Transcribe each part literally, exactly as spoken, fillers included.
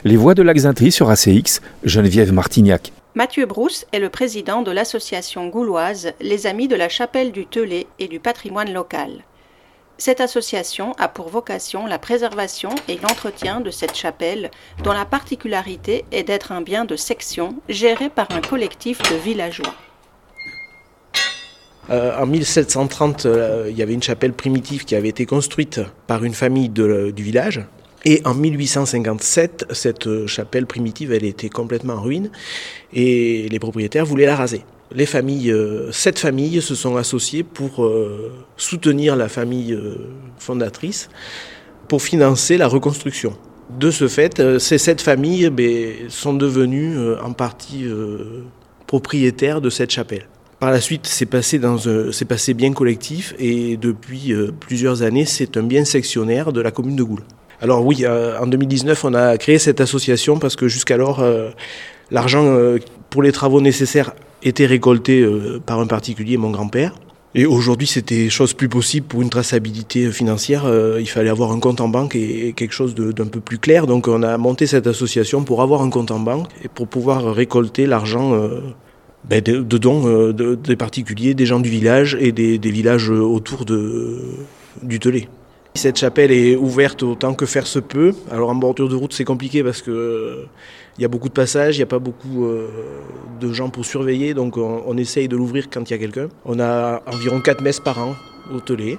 Les voix de l'Axintrie sur A C X, Geneviève Martignac. Mathieu Brousse est le président de l'association gauloise Les Amis de la Chapelle du Telay et du patrimoine local. Cette association a pour vocation la préservation et l'entretien de cette chapelle, dont la particularité est d'être un bien de section géré par un collectif de villageois. Euh, en mille sept cent trente, euh, il y avait une chapelle primitive qui avait été construite par une famille de, du village. Et en mille huit cent cinquante-sept, cette chapelle primitive, elle était complètement en ruine et les propriétaires voulaient la raser. Les familles, euh, sept familles se sont associées pour euh, soutenir la famille euh, fondatrice pour financer la reconstruction. De ce fait, euh, ces sept familles ben, sont devenues euh, en partie euh, propriétaires de cette chapelle. Par la suite, c'est passé, dans un, c'est passé bien collectif et depuis euh, plusieurs années, c'est un bien sectionnaire de la commune de Goules. Alors oui, euh, en deux mille dix-neuf, on a créé cette association parce que jusqu'alors, euh, l'argent euh, pour les travaux nécessaires était récolté euh, par un particulier, mon grand-père. Et aujourd'hui, c'était chose plus possible pour une traçabilité financière. Euh, il fallait avoir un compte en banque et, et quelque chose de, d'un peu plus clair. Donc on a monté cette association pour avoir un compte en banque et pour pouvoir récolter l'argent euh, ben de, de dons euh, de, des particuliers, des gens du village et des, des villages autour de, du Telay. Cette chapelle est ouverte autant que faire se peut. Alors en bordure de route c'est compliqué parce que euh, y a beaucoup de passages, il n'y a pas beaucoup euh, de gens pour surveiller, donc on, on essaye de l'ouvrir quand il y a quelqu'un. On a environ quatre messes par an au Telay.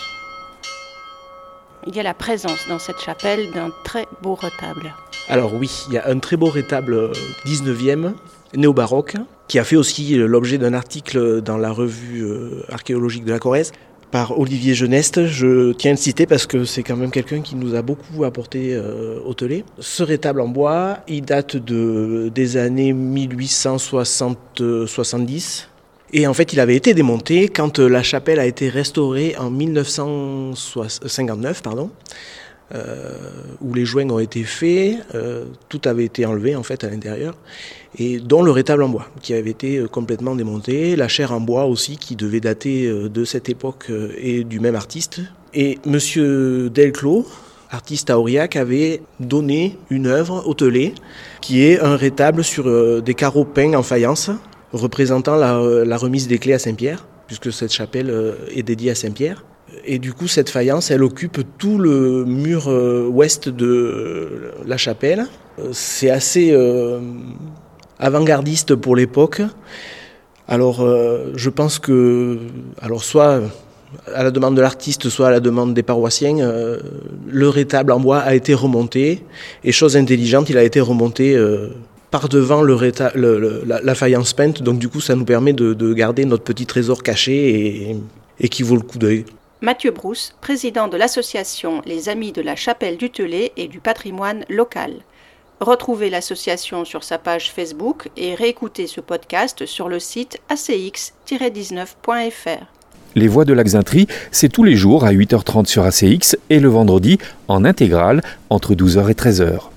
Il y a la présence dans cette chapelle d'un très beau retable. Alors oui, il y a un très beau retable dix-neuvième, néo-baroque, qui a fait aussi l'objet d'un article dans la revue archéologique de la Corrèze, par Olivier Geneste. Je tiens à le citer parce que c'est quand même quelqu'un qui nous a beaucoup apporté euh, au Telay. Ce rétable en bois, il date de, des années mille huit cent soixante soixante-dix. Et en fait, il avait été démonté quand la chapelle a été restaurée en mille neuf cent cinquante-neuf, pardon, euh, où les joints ont été faits, euh, tout avait été enlevé en fait à l'intérieur, et dont le rétable en bois qui avait été complètement démonté, la chaire en bois aussi qui devait dater de cette époque et du même artiste. Et Monsieur Delclos, artiste à Aurillac, avait donné une œuvre au Telay qui est un rétable sur des carreaux peints en faïence représentant la, la remise des clés à Saint-Pierre, puisque cette chapelle est dédiée à Saint-Pierre. Et du coup, cette faïence, elle occupe tout le mur ouest de la chapelle. C'est assez euh, avant-gardiste pour l'époque. Alors, euh, je pense que, alors soit à la demande de l'artiste, soit à la demande des paroissiens, euh, le rétable en bois a été remonté. Et chose intelligente, il a été remonté euh, par devant le réta- le, le, la, la faïence peinte. Donc du coup, ça nous permet de, de garder notre petit trésor caché et, et qui vaut le coup d'œil. Mathieu Brousse, président de l'association Les Amis de la Chapelle du Telay et du patrimoine local. Retrouvez l'association sur sa page Facebook et réécoutez ce podcast sur le site a c x tiret dix-neuf point f r. Les voix de l'Axintrie, c'est tous les jours à huit heures trente sur A C X et le vendredi en intégrale entre douze heures et treize heures.